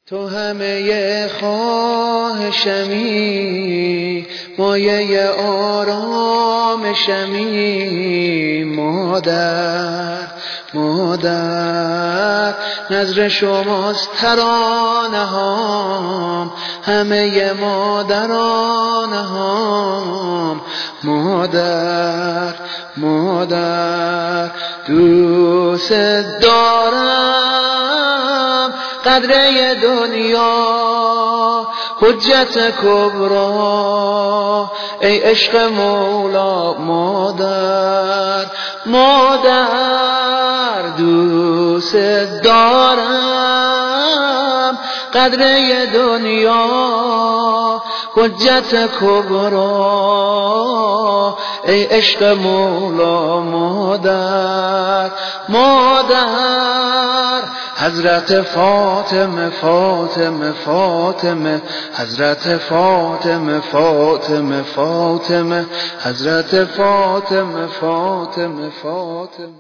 تو همه خواهشمی، مایه آرامشمی. مادر نظر شماست ترانه هام، همه مادرانه هام. مادر دوست دارم، قدره دنیا حجت کبرا، ای عشق مولا. مادر دوست دارم، قدره دنیا حجت کبرا، ای عشق مولا. مادر حضرت فاطمه حضرت فاطمه حضرت فاطمه